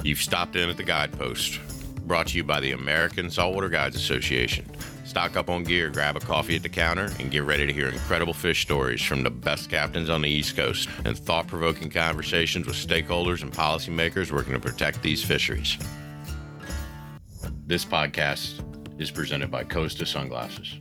You've stopped in at the Guidepost, brought to you by the American Saltwater Guides Association. Stock up on gear, grab a coffee at the counter, and get ready to hear incredible fish stories from the best captains on the East Coast and thought-provoking conversations with stakeholders and policymakers working to protect these fisheries. This podcast is presented by Costa Sunglasses.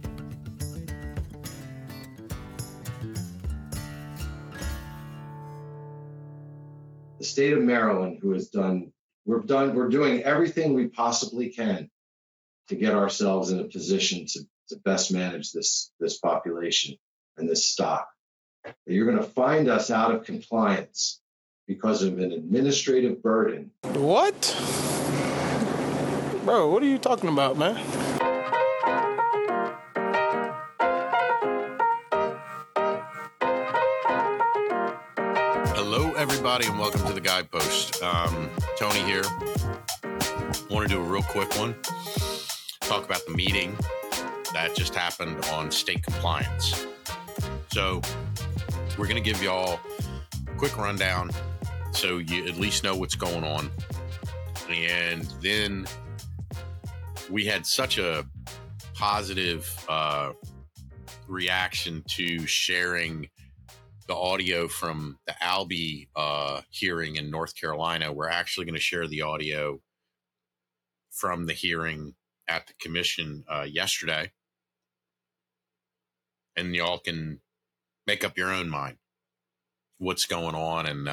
The state of Maryland, we're doing everything we possibly can to get ourselves in a position to best manage this population and this stock. You're going to find us out of compliance because of an administrative burden. What? Bro, what are you talking about, man? Hello, everybody, and welcome to the Guidepost. Tony here. Want to do a real quick one. Talk about the meeting that just happened on state compliance. So we're going to give y'all a quick rundown so you at least know what's going on. And then we had such a positive reaction to sharing the audio from the Albee hearing in North Carolina. We're actually going to share the audio from the hearing at the commission yesterday, and y'all can make up your own mind what's going on and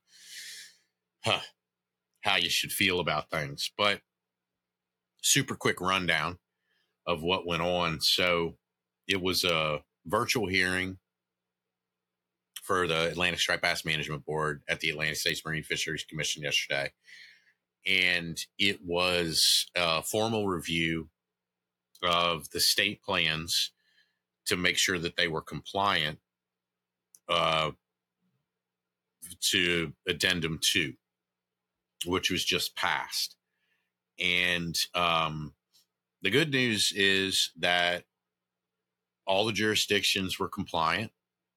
how you should feel about things. But super quick rundown of what went on. So it was a virtual hearing for the Atlantic Striped Bass Management Board at the Atlantic States Marine Fisheries Commission yesterday. And it was a formal review of the state plans to make sure that they were compliant to Addendum 2, which was just passed. And the good news is that all the jurisdictions were compliant,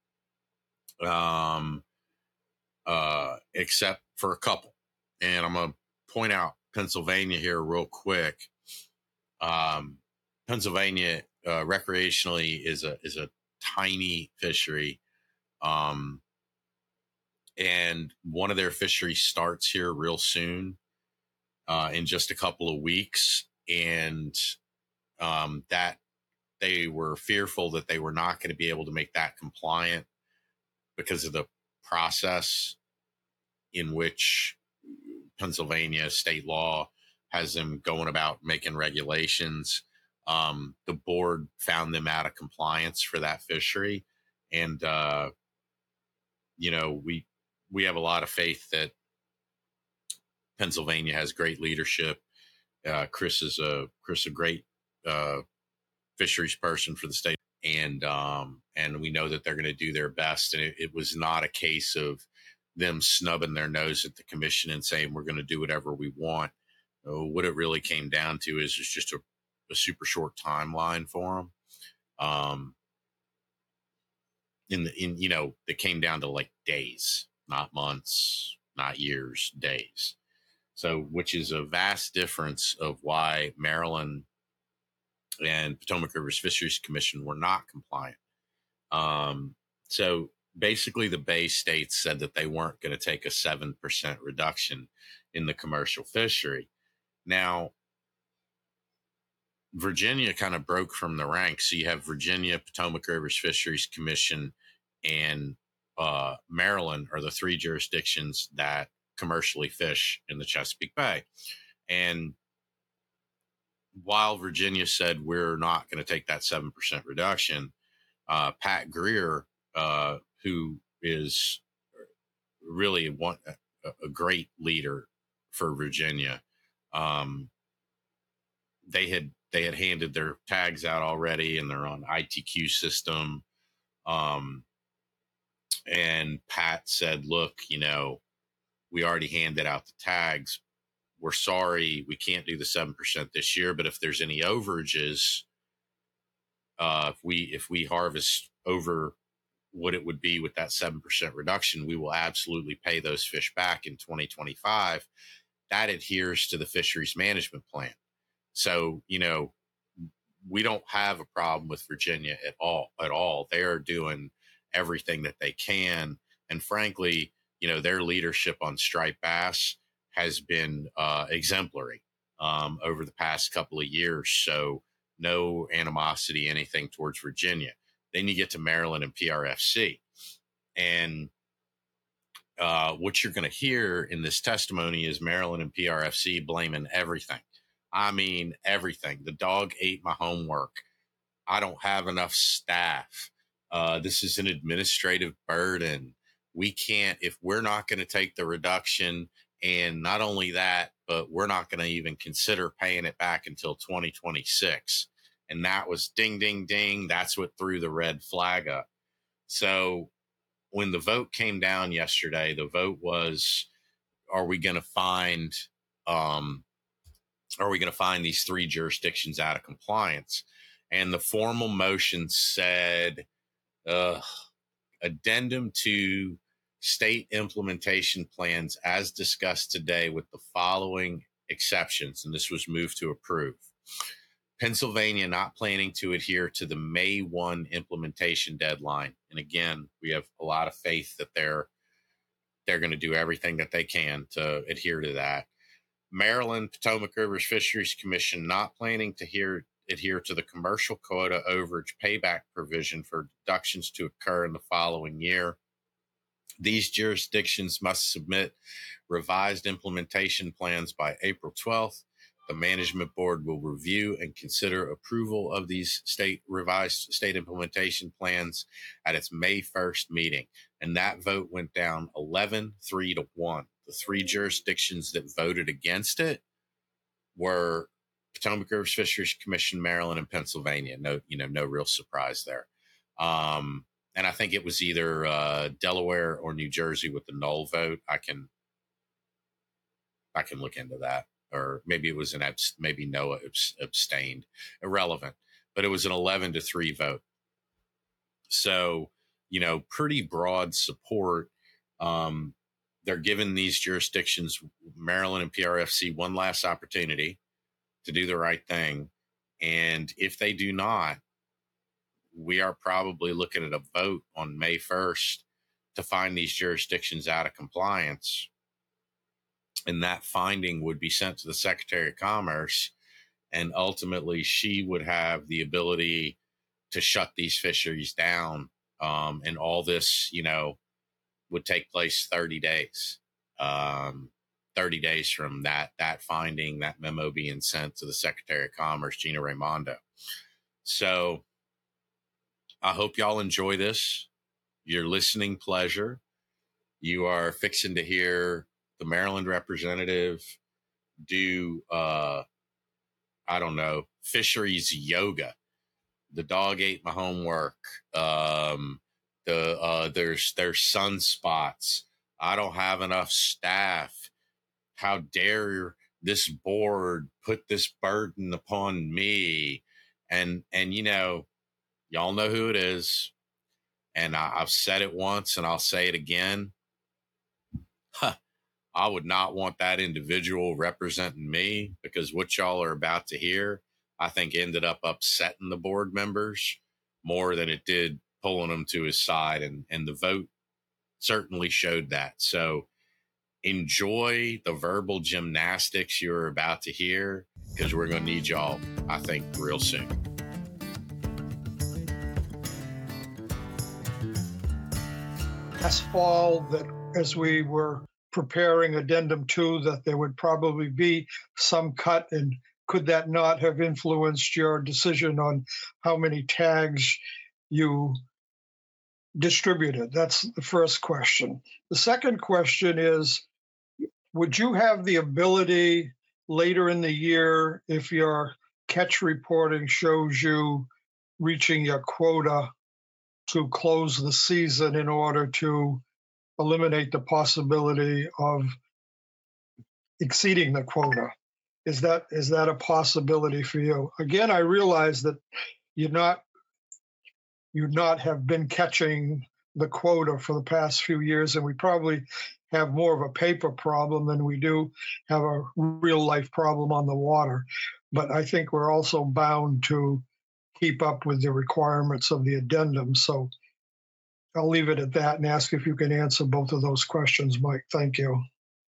except for a couple. And I'm going to point out Pennsylvania here real quick. Pennsylvania recreationally is a tiny fishery. And one of their fisheries starts here real soon, in just a couple of weeks. And that they were fearful that they were not going to be able to make that compliant because of the process in which Pennsylvania state law has them going about making regulations. The board found them out of compliance for that fishery. And, we have a lot of faith that Pennsylvania has great leadership. Chris is a great fisheries person for the state. And we know that they're going to do their best. And it was not a case of them snubbing their nose at the commission and saying, we're going to do whatever we want. What it really came down to is it's just a super short timeline for them. It came down to like days, not months, not years, days. So, which is a vast difference of why Maryland and Potomac Rivers Fisheries Commission were not compliant. So basically the Bay States said that they weren't going to take a 7% reduction in the commercial fishery. Now, Virginia kind of broke from the ranks. So you have Virginia, Potomac Rivers Fisheries Commission, and Maryland are the three jurisdictions that commercially fish in the Chesapeake Bay. And while Virginia said we're not going to take that 7% reduction, Pat Greer, who is really a great leader for Virginia, they had handed their tags out already, and they're on ITQ system. And Pat said, "Look, we already handed out the tags. We're sorry, we can't do the 7% this year, but if there's any overages, if we harvest over what it would be with that 7% reduction, we will absolutely pay those fish back in 2025. that adheres to the fisheries management plan. So, we don't have a problem with Virginia at all. They are doing everything that they can. And frankly, their leadership on striped bass has been exemplary over the past couple of years. So no animosity, anything towards Virginia. Then you get to Maryland and PRFC. And what you're going to hear in this testimony is Maryland and PRFC blaming everything. I mean, everything. The dog ate my homework. I don't have enough staff. This is an administrative burden. We can't, if we're not going to take the reduction, and not only that, but we're not going to even consider paying it back until 2026. And that was ding, ding, ding. That's what threw the red flag up. So when the vote came down yesterday, the vote was, are we going to find these 3 jurisdictions out of compliance? And the formal motion said, addendum to state implementation plans as discussed today with the following exceptions. And this was moved to approve. Pennsylvania not planning to adhere to the May 1 implementation deadline. And again, we have a lot of faith that they're going to do everything that they can to adhere to that. Maryland Potomac Rivers Fisheries Commission not planning to adhere to the commercial quota overage payback provision for deductions to occur in the following year. These jurisdictions must submit revised implementation plans by April 12th. The management board will review and consider approval of these revised state implementation plans at its May 1st meeting. And that vote went down 11-3 to 1. The 3 jurisdictions that voted against it were Potomac Rivers Fisheries Commission, Maryland, and Pennsylvania. No real surprise there. And I think it was either Delaware or New Jersey with the null vote. I can look into that. Or maybe it was maybe Noah abstained. Irrelevant. But it was an 11-3 vote. So, pretty broad support. They're giving these jurisdictions, Maryland and PRFC, one last opportunity to do the right thing. And if they do not, we are probably looking at a vote on May 1st to find these jurisdictions out of compliance. And that finding would be sent to the Secretary of Commerce. And ultimately, she would have the ability to shut these fisheries down. And all this, would take place 30 days. 30 days from that finding, that memo being sent to the Secretary of Commerce, Gina Raimondo. So I hope y'all enjoy this. Your listening pleasure. You are fixing to hear the Maryland representative do, fisheries yoga. The dog ate my homework. There's sunspots. I don't have enough staff. How dare this board put this burden upon me? And y'all know who it is. And I've said it once and I'll say it again. I would not want that individual representing me, because what y'all are about to hear, I think ended up upsetting the board members more than it did pulling them to his side. And the vote certainly showed that. So enjoy the verbal gymnastics you're about to hear, because we're going to need y'all, I think, real soon. Last fall, that as we were preparing Addendum 2, that there would probably be some cut, and could that not have influenced your decision on how many tags you distributed? That's the first question. The second question is, would you have the ability later in the year, if your catch reporting shows you reaching your quota, to close the season in order to eliminate the possibility of exceeding the quota? Is that a possibility for you? Again, I realize that you'd not have been catching the quota for the past few years, and we probably have more of a paper problem than we do have a real life problem on the water. But I think we're also bound to keep up with the requirements of the addendum. So I'll leave it at that and ask if you can answer both of those questions, Mike. Thank you.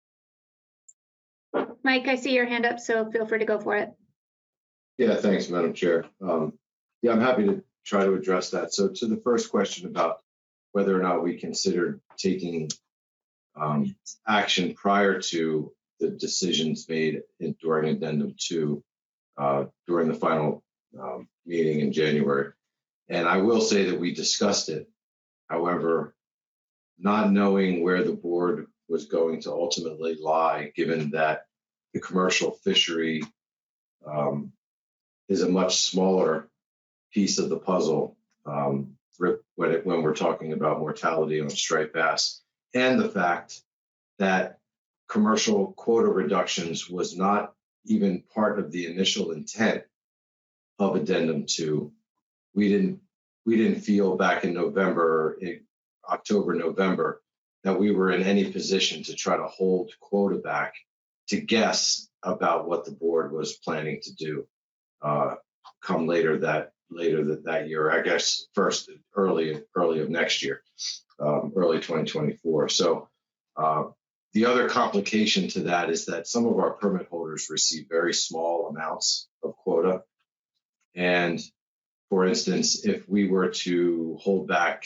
Mike, I see your hand up, so feel free to go for it. Yeah, thanks, Madam Chair. Yeah, I'm happy to try to address that. So to the first question about whether or not we considered taking action prior to the decisions made during Addendum 2 during the final meeting in January. And I will say that we discussed it. However, not knowing where the board was going to ultimately lie, given that the commercial fishery is a much smaller piece of the puzzle when we're talking about mortality on striped bass, and the fact that commercial quota reductions was not even part of the initial intent of Addendum 2. We didn't feel back in October, November, that we were in any position to try to hold quota back to guess about what the board was planning to do come later that year, I guess first early of next year, early 2024. So the other complication to that is that some of our permit holders receive very small amounts of quota. And for instance, if we were to held back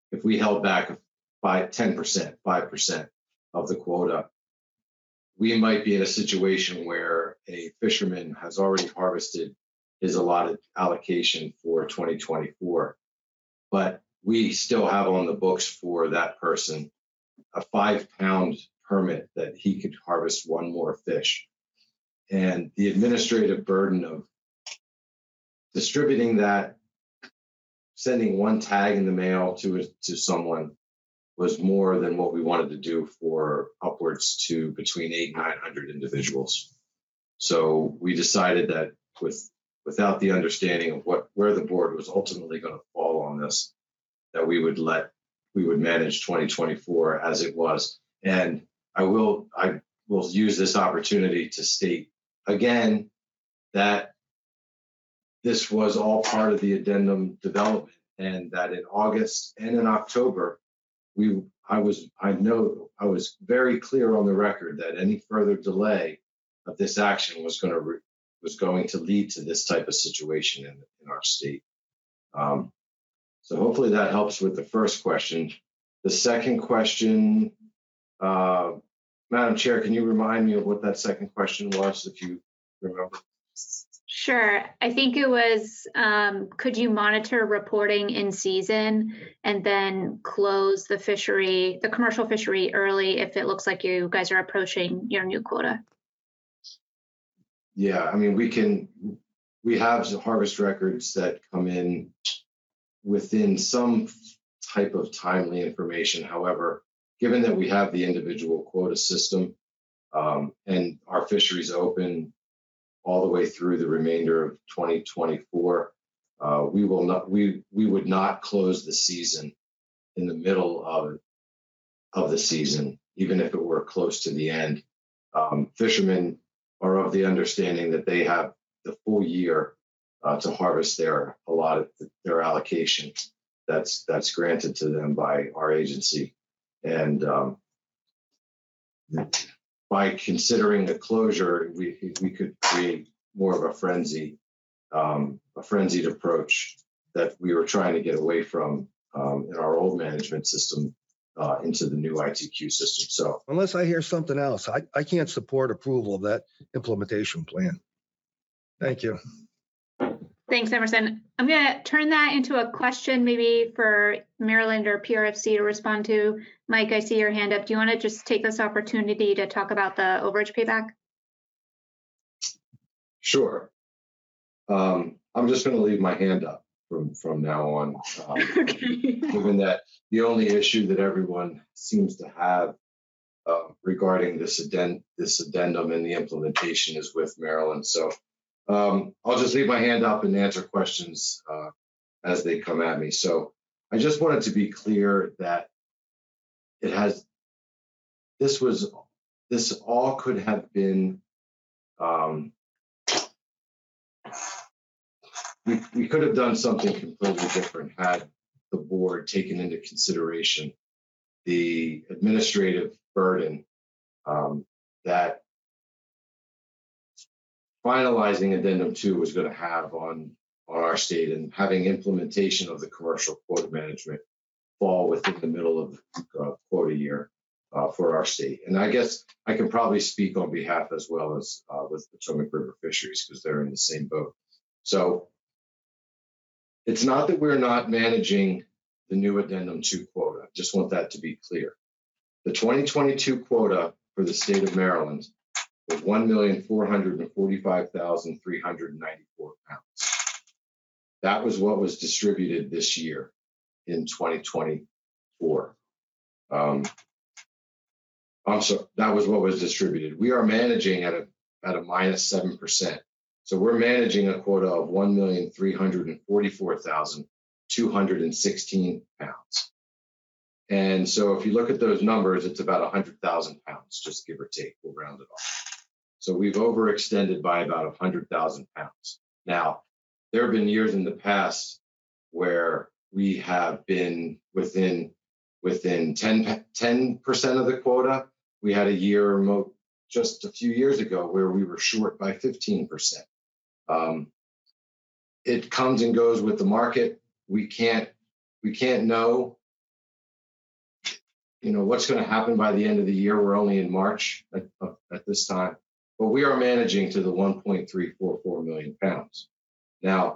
by 10%, 5% of the quota, we might be in a situation where a fisherman has already harvested his allotted allocation for 2024, but we still have on the books for that person a 5-pound permit that he could harvest one more fish. And the administrative burden of distributing that, sending one tag in the mail to someone, was more than what we wanted to do for upwards to between 800 and 900 individuals. So we decided that without the understanding of where the board was ultimately going to fall on this, that we would manage 2024 as it was. And I will use this opportunity to state again that this was all part of the addendum development, and that in August and in October, I was very clear on the record that any further delay of this action was going to lead to this type of situation in our state. So hopefully that helps with the first question. The second question, Madam Chair, can you remind me of what that second question was, if you remember? Sure. I think it was, could you monitor reporting in season and then close the commercial fishery early if it looks like you guys are approaching your new quota? Yeah, I mean, we have harvest records that come in within some type of timely information. However, given that we have the individual quota system and our fisheries open all the way through the remainder of 2024, we would not close the season in the middle of the season, even if it were close to the end. Fishermen are of the understanding that they have the full year to harvest their allocation that's granted to them by our agency. And by considering the closure, we could create more of a frenzied approach that we were trying to get away from in our old management system into the new ITQ system. So unless I hear something else, I can't support approval of that implementation plan. Thank you. Thanks, Emerson. I'm going to turn that into a question maybe for Maryland or PRFC to respond to. Mike, I see your hand up. Do you want to just take this opportunity to talk about the overage payback? Sure. I'm just going to leave my hand up from now on, Okay. Given that the only issue that everyone seems to have regarding this addendum and the implementation is with Maryland. So I'll just leave my hand up and answer questions as they come at me. So I just wanted to be clear that this all could have been, we could have done something completely different had the board taken into consideration the administrative burden that finalizing Addendum 2 was going to have on our state, and having implementation of the commercial quota management fall within the middle of the quota year for our state. And I guess I can probably speak on behalf as well as with Potomac River Fisheries, because they're in the same boat. So it's not that we're not managing the new Addendum 2 quota. I just want that to be clear. The 2022 quota for the state of Maryland was 1,445,394 pounds. That was what was distributed this year in 2024. I'm sorry, that was what was distributed. We are managing at a -7%. So we're managing a quota of 1,344,216 pounds. And so if you look at those numbers, it's about 100,000 pounds, just give or take, we'll round it off. So we've overextended by about 100,000 pounds. Now, there have been years in the past where we have been within 10% of the quota. We had a year just a few years ago where we were short by 15%. It comes and goes with the market. We can't know, what's going to happen by the end of the year. We're only in March at this time, but we are managing to the 1.344 million pounds. Now,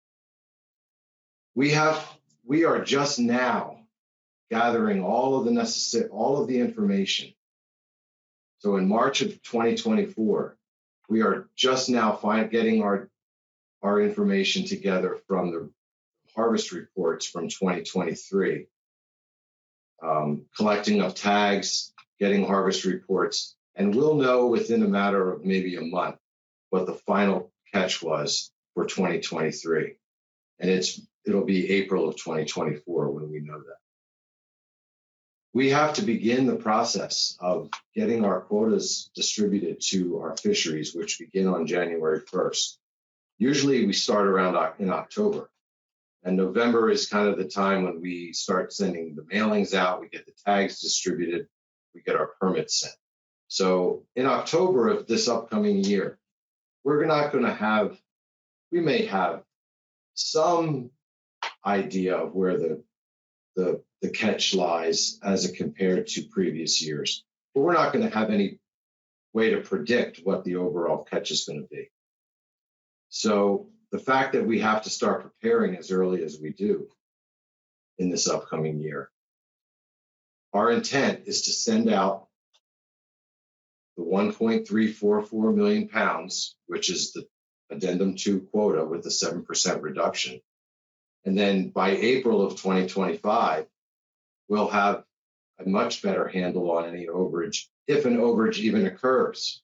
we are just now gathering all of the information. So in March of 2024, we are just now getting our information together from the harvest reports from 2023, collecting of tags, getting harvest reports, and we'll know within a matter of maybe a month what the final catch was for 2023. And it'll be April of 2024 when we know that. We have to begin the process of getting our quotas distributed to our fisheries, which begin on January 1st. Usually we start around in October, and November is kind of the time when we start sending the mailings out, we get the tags distributed, we get our permits sent. So in October of this upcoming year, we're not going to have, we may have some idea of where the catch lies as it compared to previous years, but we're not going to have any way to predict what the overall catch is going to be. So the fact that we have to start preparing as early as we do in this upcoming year, our intent is to send out the 1.344 million pounds, which is the Addendum 2 quota with the 7% reduction. And then by April of 2025, we'll have a much better handle on any overage, if an overage even occurs.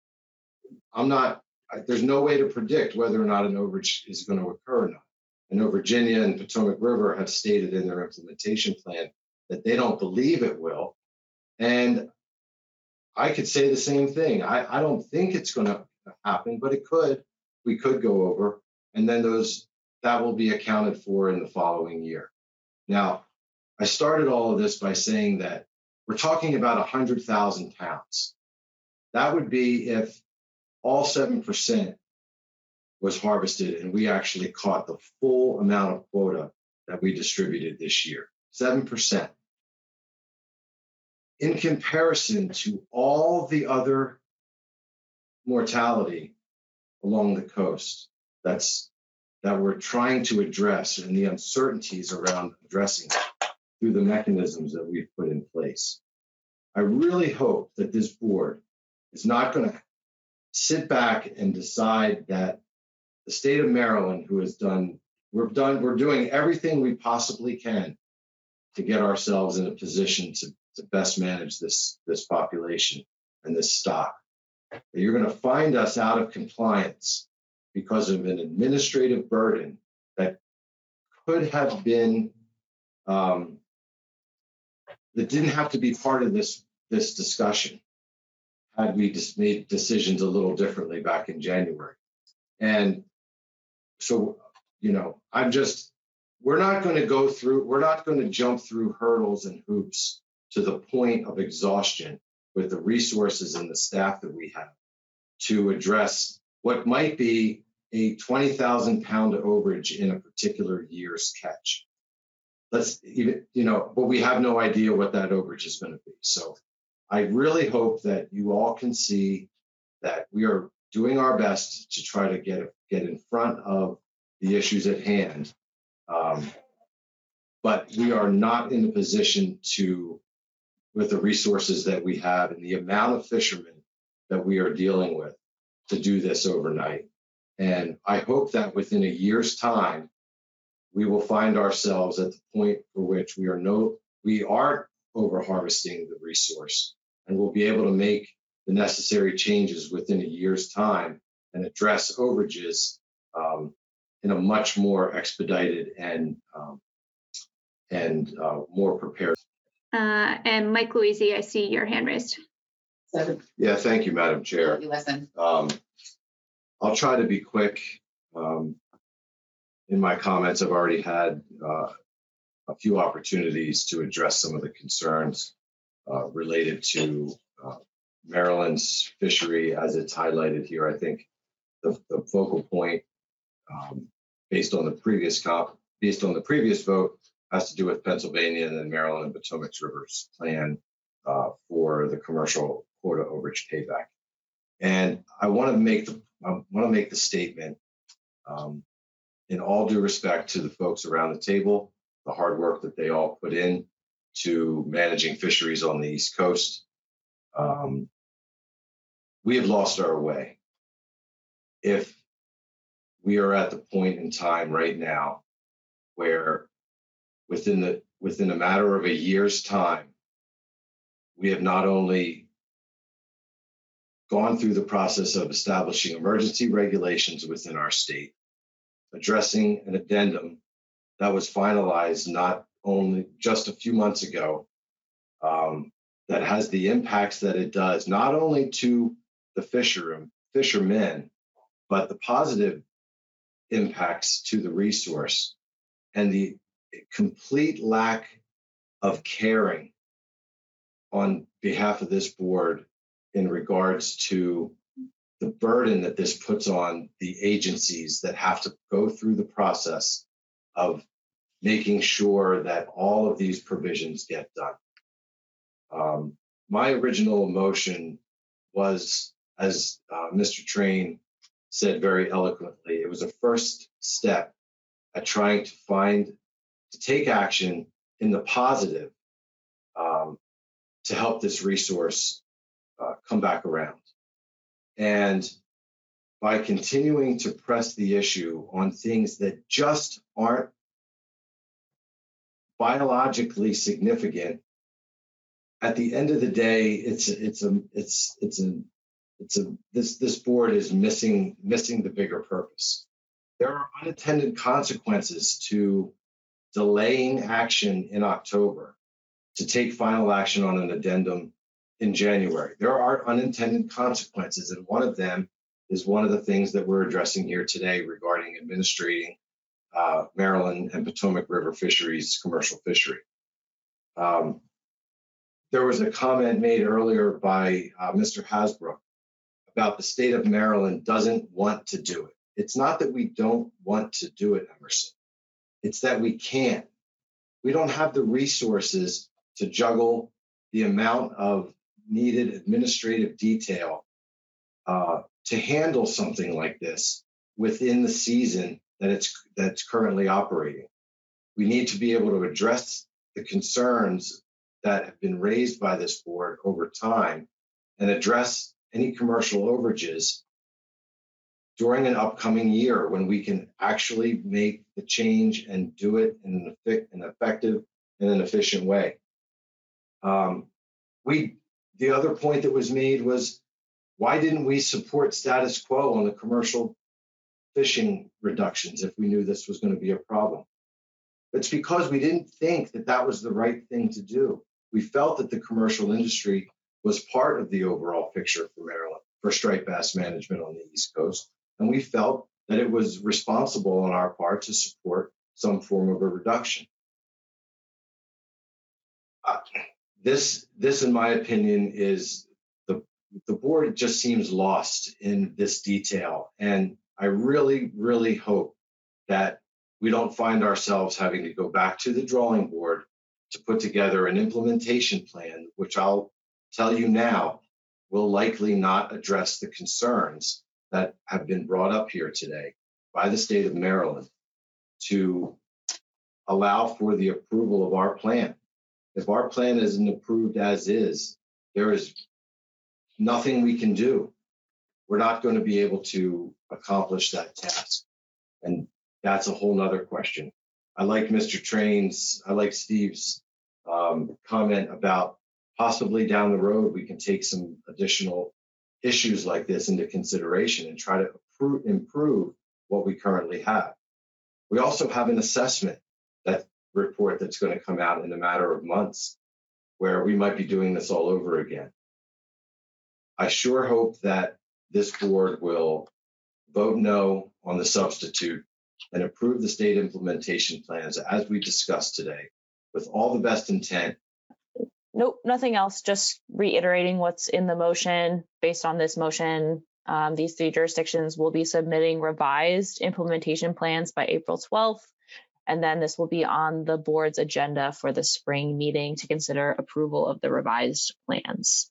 There's no way to predict whether or not an overage is going to occur or not. I know Virginia and Potomac River have stated in their implementation plan that they don't believe it will. And I could say the same thing. I don't think it's going to happen, but it could. We could go over, and then that will be accounted for in the following year. Now, I started all of this by saying that we're talking about 100,000 pounds. That would be if all 7% was harvested and we actually caught the full amount of quota that we distributed this year, 7%. In comparison to all the other mortality along the coast that we're trying to address, and the uncertainties around addressing it through the mechanisms that we've put in place. I really hope that this board is not going to sit back and decide that the state of Maryland, we're doing everything we possibly can to get ourselves in a position to best manage this population and this stock. You're going to find us out of compliance because of an administrative burden that could have been that didn't have to be part of this discussion had we just made decisions a little differently back in January. And so, we're not going to jump through hurdles and hoops to the point of exhaustion with the resources and the staff that we have to address what might be a 20,000 pound overage in a particular year's catch. But we have no idea what that overage is going to be. So I really hope that you all can see that we are doing our best to try to get in front of the issues at hand. But we are not in a position to, with the resources that we have and the amount of fishermen that we are dealing with, to do this overnight. And I hope that within a year's time, we will find ourselves at the point for which we aren't over harvesting the resource, and we'll be able to make the necessary changes within a year's time and address overages in a much more expedited and more prepared. And Mike Louisi, I see your hand raised. Yeah, thank you, Madam Chair. I'll try to be quick. In my comments, I've already had a few opportunities to address some of the concerns related to Maryland's fishery as it's highlighted here. I think the focal point, based on the previous vote, has to do with Pennsylvania and then Maryland and Potomac River's plan for the commercial quota overage payback. And I want to make the statement, in all due respect to the folks around the table, the hard work that they all put in to managing fisheries on the East Coast. We have lost our way. If we are at the point in time right now where within a matter of a year's time, we have not only gone through the process of establishing emergency regulations within our state, addressing an addendum that was finalized not only just a few months ago, that has the impacts that it does, not only to the fishermen, but the positive impacts to the resource, and the complete lack of caring on behalf of this board in regards to the burden that this puts on the agencies that have to go through the process of making sure that all of these provisions get done. My original motion was, as Mr. Train said very eloquently, it was a first step at trying to take action in the positive to help this resource come back around. And by continuing to press the issue on things that just aren't biologically significant, at the end of the day, this board is missing the bigger purpose. There are unintended consequences to delaying action in October to take final action on an addendum in January. There are unintended consequences, and one of them is one of the things that we're addressing here today regarding administrating Maryland and Potomac River fisheries, commercial fishery. There was a comment made earlier by Mr. Hasbrook about the state of Maryland doesn't want to do it. It's not that we don't want to do it, Emerson. It's that we can't. We don't have the resources to juggle the amount of needed administrative detail to handle something like this within the season that's currently operating. We need to be able to address the concerns that have been raised by this board over time and address any commercial overages during an upcoming year when we can actually make the change and do it in an effective and an efficient way. The other point that was made was, why didn't we support status quo on the commercial fishing reductions if we knew this was going to be a problem? It's because we didn't think that that was the right thing to do. We felt that the commercial industry was part of the overall picture for Maryland, for striped bass management on the East Coast. And we felt that it was responsible on our part to support some form of a reduction. This, in my opinion, is the board just seems lost in this detail. And I really, really hope that we don't find ourselves having to go back to the drawing board to put together an implementation plan, which I'll tell you now will likely not address the concerns that have been brought up here today by the state of Maryland to allow for the approval of our plan. If our plan isn't approved as is, there is nothing we can do. We're not going to be able to accomplish that task. And that's a whole nother question. I like Steve's comment about possibly down the road, we can take some additional issues like this into consideration and try to improve what we currently have. We also have an assessment report that's going to come out in a matter of months where we might be doing this all over again. I sure hope that this board will vote no on the substitute and approve the state implementation plans as we discussed today with all the best intent. Nope, nothing else. Just reiterating what's in the motion. Based on this motion, these 3 jurisdictions will be submitting revised implementation plans by April 12th. And then this will be on the board's agenda for the spring meeting to consider approval of the revised plans.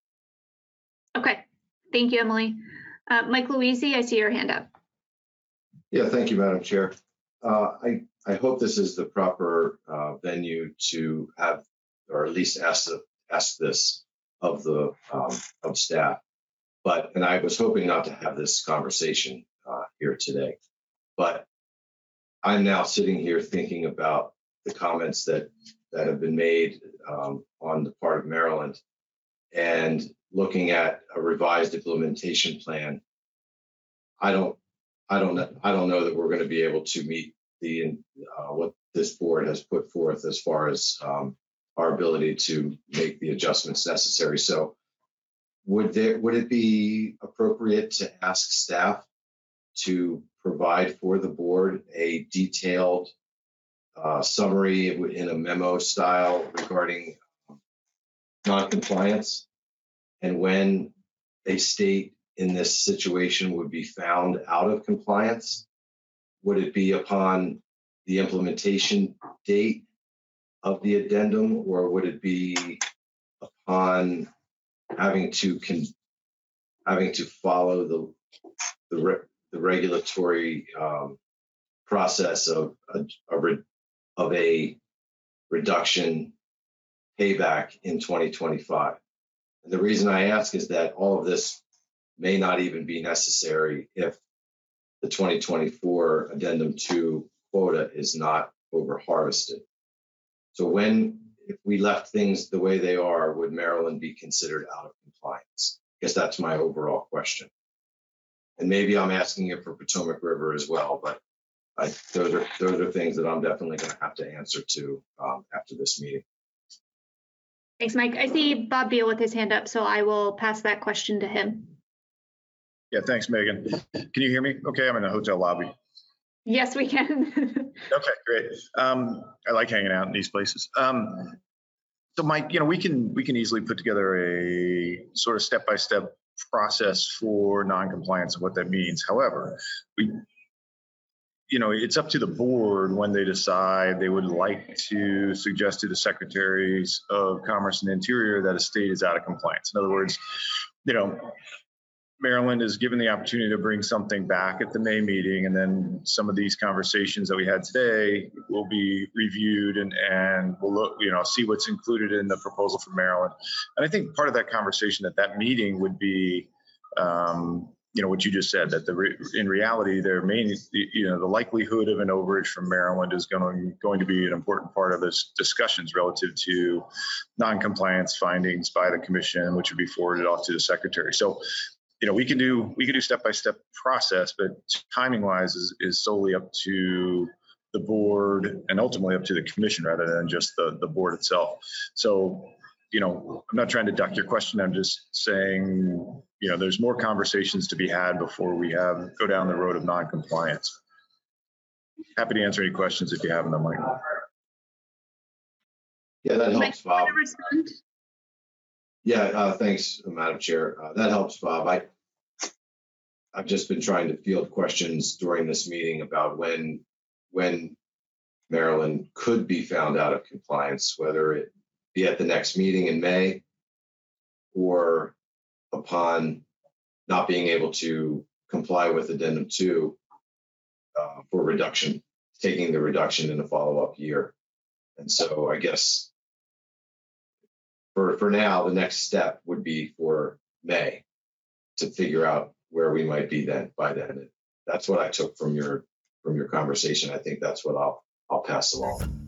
Okay, thank you, Emily. Mike Louisi, I see your hand up. Yeah, thank you, Madam Chair. I hope this is the proper venue to have, or at least ask this of the of staff. And I was hoping not to have this conversation here today, but I'm now sitting here thinking about the comments that have been made on the part of Maryland, and looking at a revised implementation plan. I don't know that we're going to be able to meet what this board has put forth as far as our ability to make the adjustments necessary. So, would it be appropriate to ask staff to provide for the board a detailed summary in a memo style regarding noncompliance, and when a state in this situation would be found out of compliance? Would it be upon the implementation date of the addendum, or would it be upon having to follow the regulatory process of a reduction payback in 2025? And the reason I ask is that all of this may not even be necessary if the 2024 Addendum 2 quota is not over harvested. So if we left things the way they are, would Maryland be considered out of compliance? I guess that's my overall question. And maybe I'm asking it for Potomac River as well, but those are things that I'm definitely going to have to answer to after this meeting. Thanks, Mike. I see Bob Beal with his hand up, so I will pass that question to him. Yeah, thanks, Megan. Can you hear me? Okay, I'm in the hotel lobby. Yes, we can. Okay, great. I like hanging out in these places. So, Mike, we can easily put together a sort of step-by-step process for non-compliance and what that means. However, it's up to the board when they decide they would like to suggest to the secretaries of Commerce and Interior that a state is out of compliance. In other words, Maryland is given the opportunity to bring something back at the May meeting, and then some of these conversations that we had today will be reviewed and we'll look, see what's included in the proposal from Maryland. And I think part of that conversation at that meeting would be, what you just said, that in reality, the likelihood of an overage from Maryland is going to be an important part of this discussions relative to non-compliance findings by the commission, which would be forwarded off to the secretary. So, we can do step-by-step process, but timing-wise is solely up to the board and ultimately up to the commission rather than just the board itself. So, I'm not trying to duck your question. I'm just saying, there's more conversations to be had before we go down the road of non-compliance. Happy to answer any questions if you have them, Mike. Yeah, that Mike, helps, Bob. you wanna respond? Yeah, thanks, Madam Chair. That helps, Bob. I've just been trying to field questions during this meeting about when Maryland could be found out of compliance, whether it be at the next meeting in May or upon not being able to comply with Addendum 2 for reduction, taking the reduction in a follow-up year. And so I guess for now, the next step would be for May to figure out where we might be by then. That's what I took from your conversation. I think that's what I'll pass along.